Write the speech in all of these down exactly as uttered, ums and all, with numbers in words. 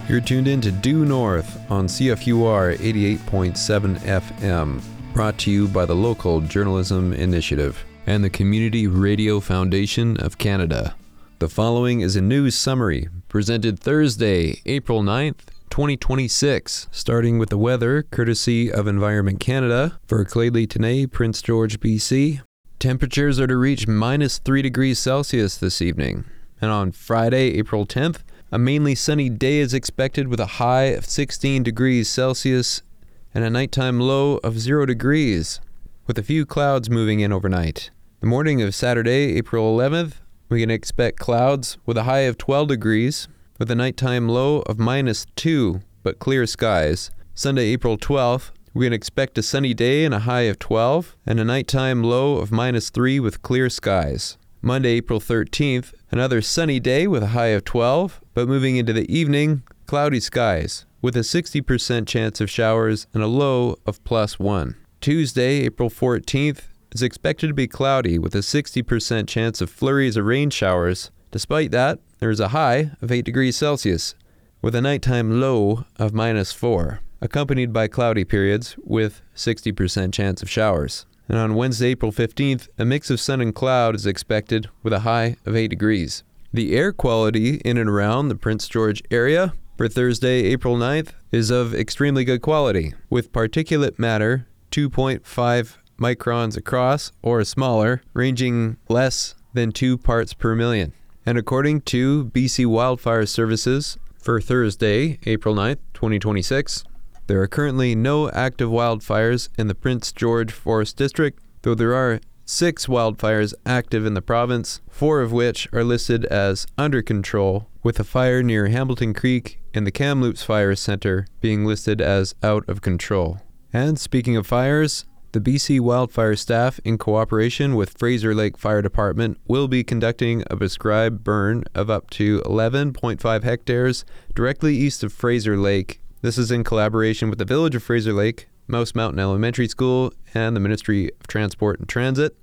You're tuned in to Due North on C F U R eighty-eight point seven F M, brought to you by the Local Journalism Initiative and the Community Radio Foundation of Canada. The following is a news summary presented Thursday, April ninth, twenty twenty-six, starting with the weather courtesy of Environment Canada for Claydley-Tenay, Prince George, B C. Temperatures are to reach minus three degrees Celsius this evening. And on Friday, April tenth, a mainly sunny day is expected with a high of sixteen degrees Celsius and a nighttime low of zero degrees, with a few clouds moving in overnight. The morning of Saturday, April eleventh, we can expect clouds with a high of twelve degrees, with a nighttime low of minus two, but clear skies. Sunday, April twelfth, we can expect a sunny day and a high of twelve, and a nighttime low of minus three with clear skies. Monday, April thirteenth, another sunny day with a high of twelve, but moving into the evening, cloudy skies, with a sixty percent chance of showers and a low of plus one. Tuesday, April fourteenth, is expected to be cloudy with a sixty percent chance of flurries or rain showers. Despite that, there is a high of eight degrees Celsius, with a nighttime low of minus four, accompanied by cloudy periods with sixty percent chance of showers. And on Wednesday, April fifteenth, a mix of sun and cloud is expected with a high of eight degrees. The air quality in and around the Prince George area for Thursday, April ninth, is of extremely good quality, with particulate matter two point five microns across or smaller, ranging less than two parts per million. And according to B C Wildfire Services, for Thursday, April ninth, twenty twenty-six, there are currently no active wildfires in the Prince George Forest District, though there are six wildfires active in the province, four of which are listed as under control, with a fire near Hamilton Creek and the Kamloops Fire Center being listed as out of control. And speaking of fires, the B C Wildfire staff, in cooperation with Fraser Lake Fire Department, will be conducting a prescribed burn of up to eleven point five hectares directly east of Fraser Lake. This is in collaboration with the Village of Fraser Lake, Mouse Mountain Elementary School, and the Ministry of Transport and Transit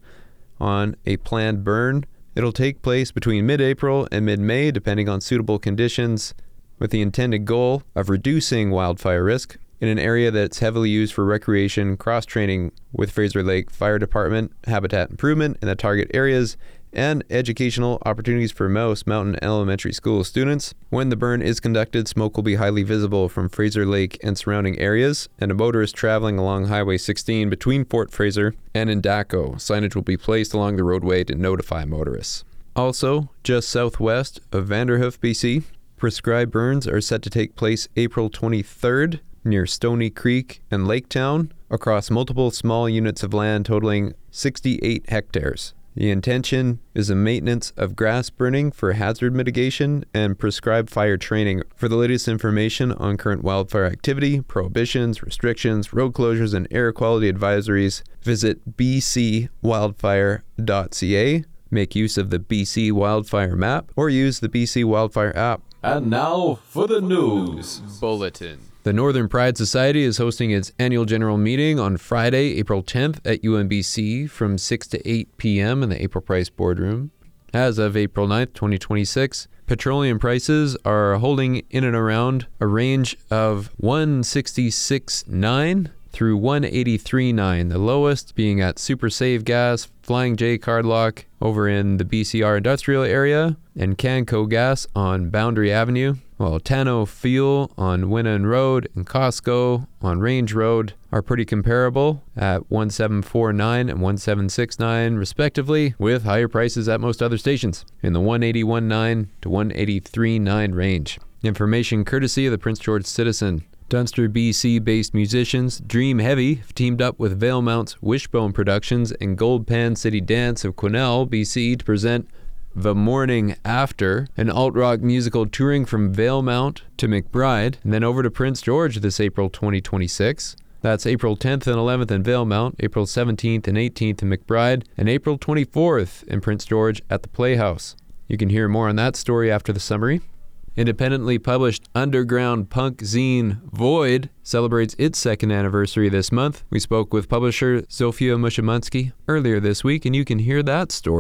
on a planned burn. It'll take place between mid-April and mid-May, depending on suitable conditions, with the intended goal of reducing wildfire risk in an area that's heavily used for recreation, cross-training with Fraser Lake Fire Department, habitat improvement in the target areas, and educational opportunities for Mouse Mountain Elementary School students. When the burn is conducted, smoke will be highly visible from Fraser Lake and surrounding areas, and a motorist traveling along Highway sixteen between Fort Fraser and Endako. Signage will be placed along the roadway to notify motorists. Also, just southwest of Vanderhoof, B C, prescribed burns are set to take place April twenty-third near Stony Creek and Laketown across multiple small units of land totaling sixty-eight hectares. The intention is a maintenance of grass burning for hazard mitigation and prescribed fire training. For the latest information on current wildfire activity, prohibitions, restrictions, road closures, and air quality advisories, visit b c wildfire dot c a, make use of the B C Wildfire Map, or use the B C Wildfire app. And now for the news bulletin. The Northern Pride Society is hosting its annual general meeting on Friday, April tenth at U M B C from six to eight p.m. in the April Price Boardroom. As of April ninth, twenty twenty-six, petroleum prices are holding in and around a range of one sixty-six point nine through one eighty-three point nine, the lowest being at Super Save Gas, Flying J Cardlock over in the B C R industrial area, and Canco Gas on Boundary Avenue, while Tano Fuel on Winnan Road and Costco on Range Road are pretty comparable at one seven four nine and one seven six nine respectively, with higher prices at most other stations in the one eighty-one point nine to one eighty-three point nine range. Information courtesy of the Prince George Citizen. Dunster, B C-based musicians Dream Heavy have teamed up with Valemount's Wishbone Productions and Gold Pan City Dance of Quesnel, B C to present The Morning After, an alt-rock musical touring from Valemount to McBride, and then over to Prince George this April twenty twenty-six. That's April tenth and eleventh in Valemount, April seventeenth and eighteenth in McBride, and April twenty-fourth in Prince George at the Playhouse. You can hear more on that story after the summary. Independently published underground punk zine Void celebrates its second anniversary this month. We spoke with publisher Zofia Mushimansky earlier this week, and you can hear that story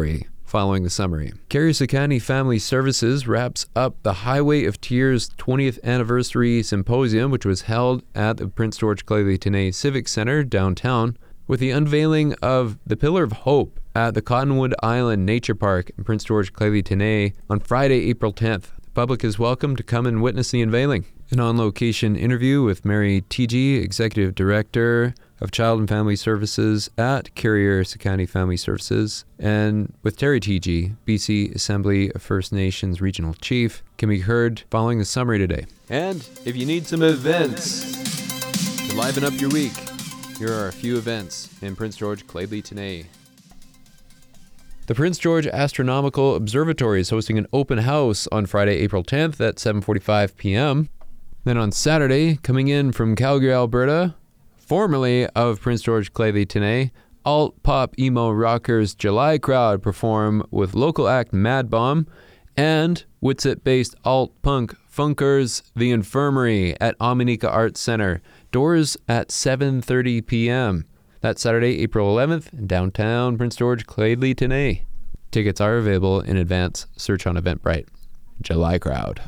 following the summary. Carrier Sekani Family Services wraps up the Highway of Tears twentieth Anniversary Symposium, which was held at the Prince George Claylee Tenay Civic Center downtown, with the unveiling of the Pillar of Hope at the Cottonwood Island Nature Park in Prince George Claylee Tenay on Friday, April tenth. The public is welcome to come and witness the unveiling. An on-location interview with Mary T G, Executive Director of Child and Family Services at Carrier Sekani Family Services, and with Terry T G, B C Assembly of First Nations Regional Chief, can be heard following the summary today. And if you need some events to liven up your week, here are a few events in Prince George Claylee Tenay. The Prince George Astronomical Observatory is hosting an open house on Friday, April tenth at seven forty-five p.m. Then on Saturday, coming in from Calgary, Alberta, formerly of Prince George Claylee Tenay, alt pop emo rockers July Crowd perform with local act Mad Bomb, and Witsit-based alt punk funkers The Infirmary at Ominika Arts Center. Doors at seven thirty p.m. That's Saturday, April eleventh, in downtown Prince George Claylee Tenay. Tickets are available in advance. Search on Eventbrite. July Crowd.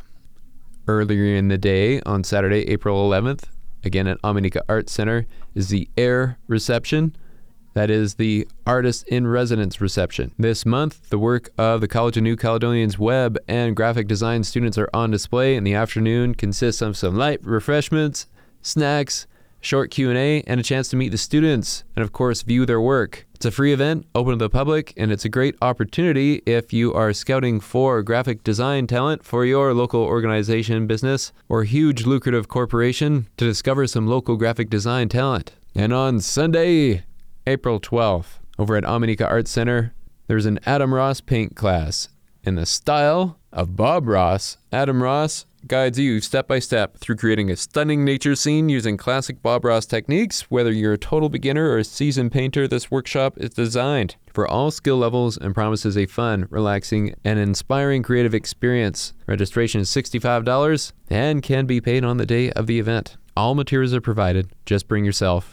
Earlier in the day, on Saturday, April eleventh, again at Ominika Arts Center, is the AIR reception. That is the Artist in Residence reception. This month, the work of the College of New Caledonian's web and graphic design students are on display. In the afternoon consists of some light refreshments, snacks, short Q and A, and a chance to meet the students and, of course, view their work. It's a free event, open to the public, and it's a great opportunity if you are scouting for graphic design talent for your local organization, business, or huge lucrative corporation to discover some local graphic design talent. And on Sunday, April twelfth, over at Ominika Arts Center, there's an Adam Ross paint class in the style of Bob Ross. Adam Ross guides you step by step through creating a stunning nature scene using classic Bob Ross techniques. Whether you're a total beginner or a seasoned painter, this workshop is designed for all skill levels and promises a fun, relaxing, and inspiring creative experience. Registration is sixty-five dollars and can be paid on the day of the event. All materials are provided. Just bring yourself.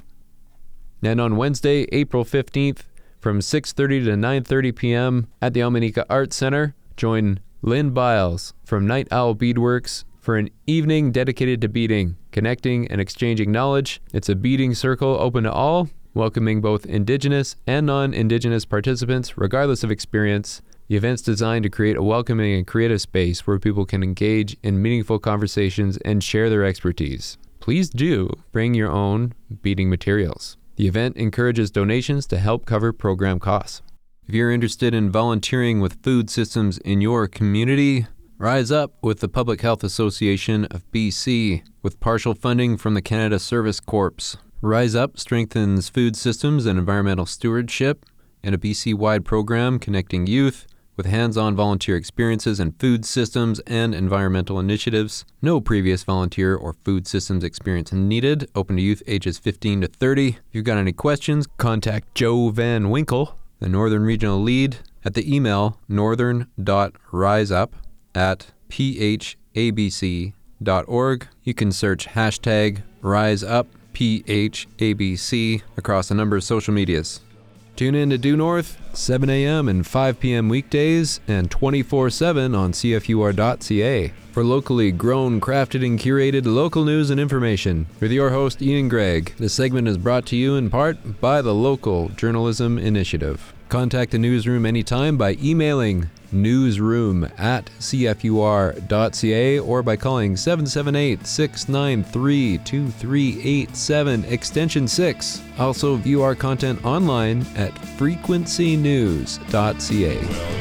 And on Wednesday, April fifteenth, from six thirty to nine thirty p.m. at the Ominika Arts Center, join Lynn Biles from Night Owl Beadworks for an evening dedicated to beading, connecting and exchanging knowledge. It's a beading circle open to all, welcoming both Indigenous and non-Indigenous participants, regardless of experience. The event's designed to create a welcoming and creative space where people can engage in meaningful conversations and share their expertise. Please do bring your own beading materials. The event encourages donations to help cover program costs. If you're interested in volunteering with food systems in your community, rise up with the Public Health Association of B C with partial funding from the Canada Service Corps. Rise Up strengthens food systems and environmental stewardship in a B C-wide program connecting youth with hands-on volunteer experiences in food systems and environmental initiatives. No previous volunteer or food systems experience needed. Open to youth ages fifteen to thirty. If you've got any questions, contact Joe Van Winkle, the Northern Regional Lead, at the email northern dot riseup at p h a b c dot org. You can search hashtag RiseUpPHABC across a number of social medias. Tune in to Due North, seven a.m. and five p.m. weekdays and twenty-four seven on c f u r dot c a for locally grown, crafted, and curated local news and information. With your host, Ian Gregg, this segment is brought to you in part by the Local Journalism Initiative. Contact the newsroom anytime by emailing newsroom at c f u r dot c a or by calling seven seven eight, six nine three, two three eight seven, extension six. Also view our content online at frequency news dot c a.